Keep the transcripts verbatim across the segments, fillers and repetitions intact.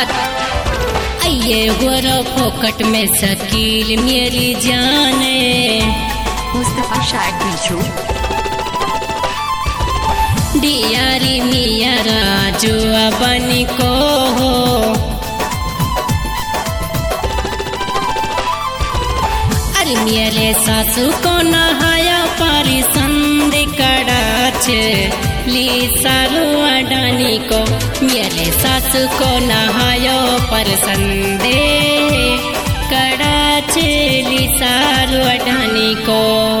मोहब्बत आइए गोरो फोकट में शकील मेरी जाने मुस्तफा शायर पीछू डियारी मिया राजू बनी को हो अरे मेरे सासू को नहाया पारी संद कड़ाच ली सारू अडानी को मेरे सासू को नहायो पर संदे कड़ाच ली सारू अडानी को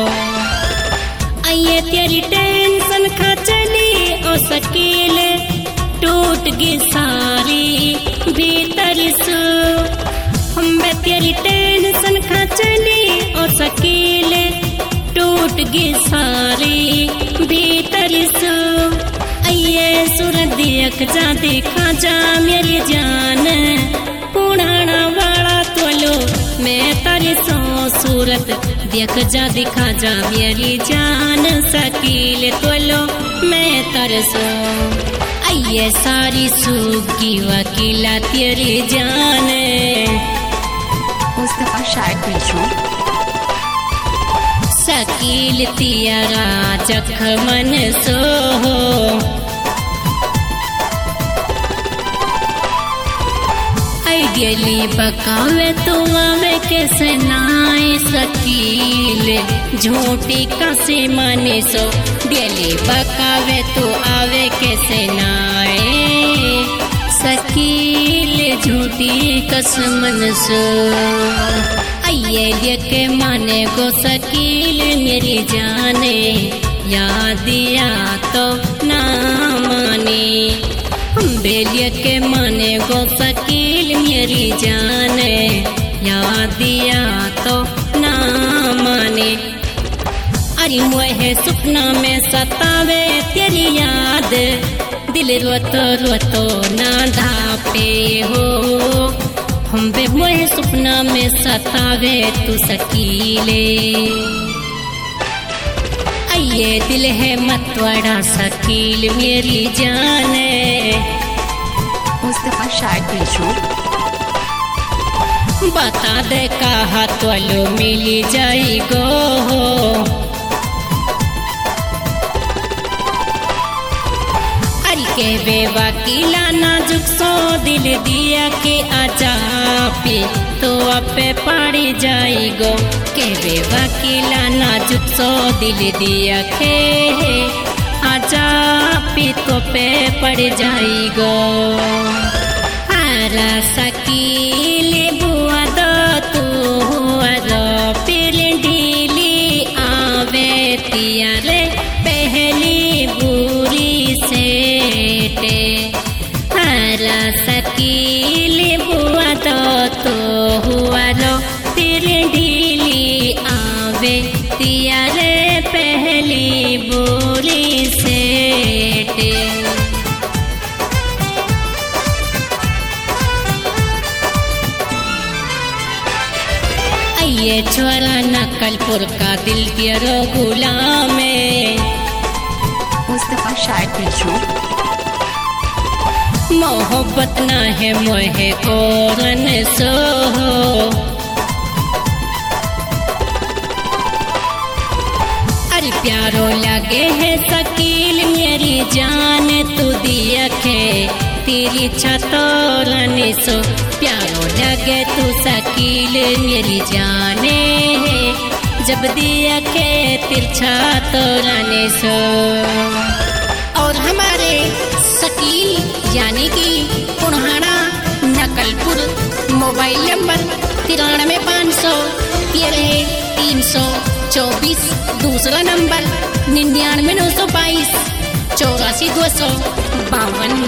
आइए तेरी टेंशन खा चली ओ शकील टूट गई सारी भीतर सु हम तेरी टेंशन खा चली ओ शकील टूट गई सारी भीतर सु आइए सूरत देख जा देखा जा मेरी जान पुराना वाला तोलो मैं तारी सो सूरत देख जा दिखा जा मेरी जान शकील तोलो मैं तरसो आइए सारी सूगी वकीला तेरी जान मुस्तफा शायर पीछू शकील तियारा जखमन सो आई गेली बकावे तू आवे कैसे नाए शकील झूठी कसे माने सो गेली बकावे तू आवे कैसे नाए शकील झूठी कसमन सो आइए लेके माने को शकील मेरी जाने याद दिया तो ना माने हम बेलिए के माने को शकील मेरी जाने याद दिया तो ना माने अरे मोहे सपना में सतावे तेरी याद दिल रोतो रोतो ना धापे हो हम बे मोहे सपना में सतावे तू शकीले आइए दिल है मतवाड़ा शकील मेरी जाने मुस्तफा शायर पीछू बता दे कहा तोलो मिली जाई गो अरे के वे वकीला नाजुक सो दिल दिया के आजा पे तो अपे पड़ी जाई गो के वे वकीला नाजुक सो दिल दिया के आजा पे तो पे पड़ जाई गो हरा शकील बुआ दो तू हुआ रो फिर ढीली आवे तियारे पहली बुरी सेटे हरा शकील बुआ दो तू हुआ रो फिर ढीली आवे तियारे पहली बुरी सेटे ये छोरा नकलपुर का दिल तेरो गुलाम मुस्तफा शायर पीछू मोहब्बत ना है मोहे कोरन सो अरे प्यारो लगे है शकील मेरी जान तू दिया के तेरी छतोरन सो प्यारो लगे तू शकील मेरी जाने जब दिया के तिरछा तोराने सो और हमारे शकील यानी कि पुराना नकलपुर मोबाइल नंबर तिरानवे पाँच सौ तेरह तीन सौ चौबीस दूसरा नंबर निन्यानवे नौ सौ बाईस चौरासी दो सौ बावन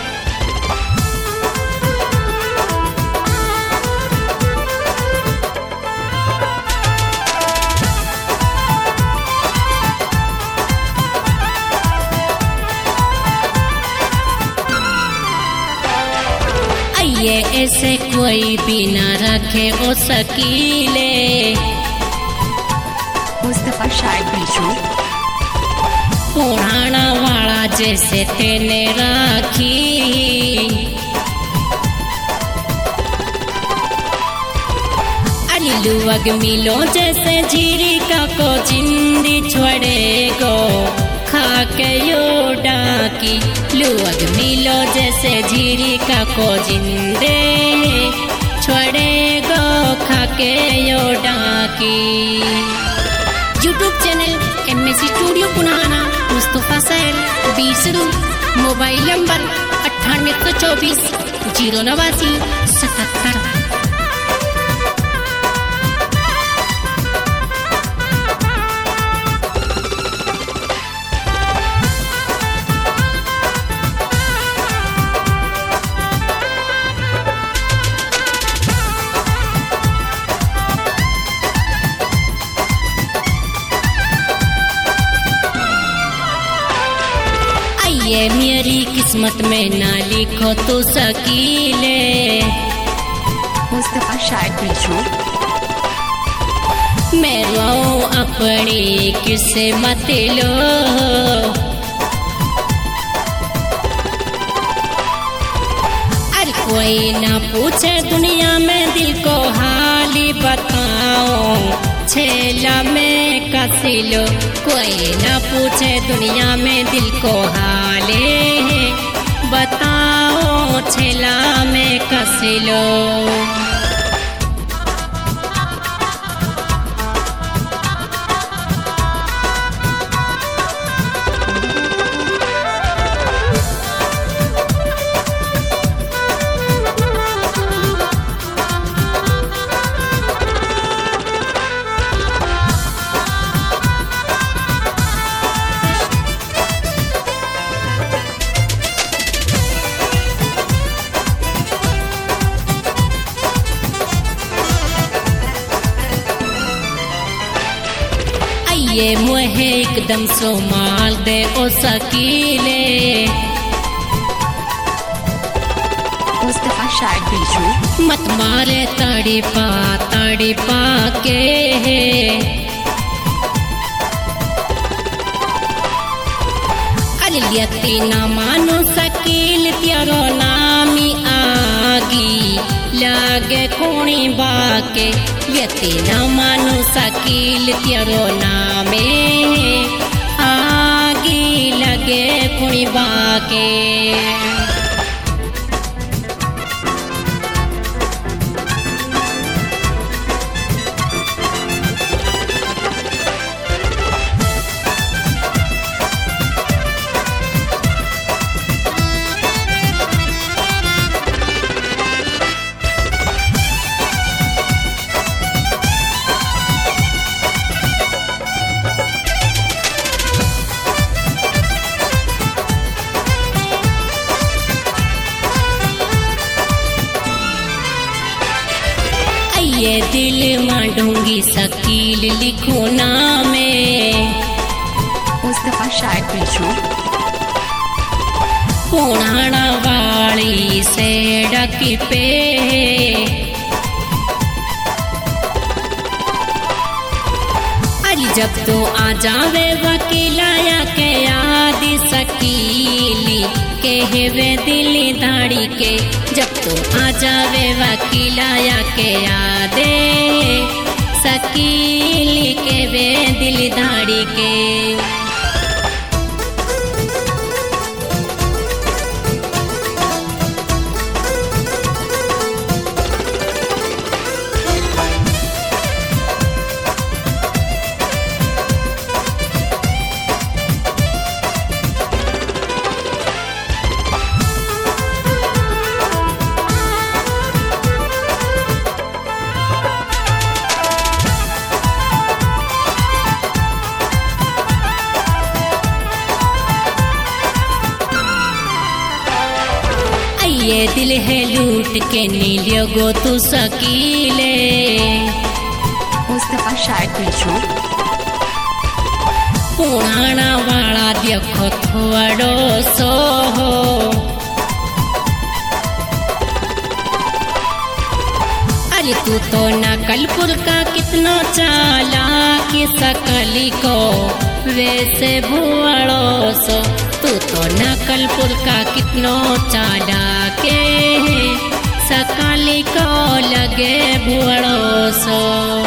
ये ऐसे कोई भी न रखे ओ शकीले मुस्तफा शायर पीछू पुराना वाला जैसे तेने राखी अरे लुअग मिलो जैसे झीरी का को जिंदी छोड़ेगो खा के यो डाकी लुअग मिलो जैसे झीरी का को जिंदे छोड़ेगो खा के यो डाकी। YouTube channel M S studio Punana Mustafa सैल बीसरू मोबाइल नंबर अट्ठानवे सौ चौबीस जीरो नवासी सतहत्तर। ये मेरी किस्मत में ना लिखो तो सकीले मुस्तफा शायर पीछू। मैं रोऊं अपनी किस्मत लो अरे कोई ना पूछे दुनिया में दिल को हाली बताओ छेला में कसी लो कोई ना पूछे दुनिया में दिल को हाले बताओ छेला में कसी लो। ये मुहे एकदम सो माल दे ओ सकीले मुस्तफा शायर पीछू। मत मारे तड़ी पा तड़ी पा के अरे लियती ना मानो सकील त्यारो नामी आगी लागे कोणी बाके यति न मानु सकील तेरो नामे आगी लगे कुणी बाके। ये दिल मांडूंगी सकील लिखो नामे मुस्तफा शायर पीछू। पुराना वाली से डकी पे अरे जब तो आ जावे वकीलाया के याद सकीली के वे दिल दाड़ी के जब तो आ जावे वकीलाया के यादे सकीली के वे दिल दाड़ी के। ये दिल है लूट के नीलियो गो तू सकीले मुस्तफा शायर पीछू। पुराना वाला देखो थोड़ो सो हो अरे तू तो नकलपुर का कितना चाला कि सकली को वैसे भुआड़ो सो तू तो नकलपुर का कितनो चाला के सकाली को लगे भुआड़ो सो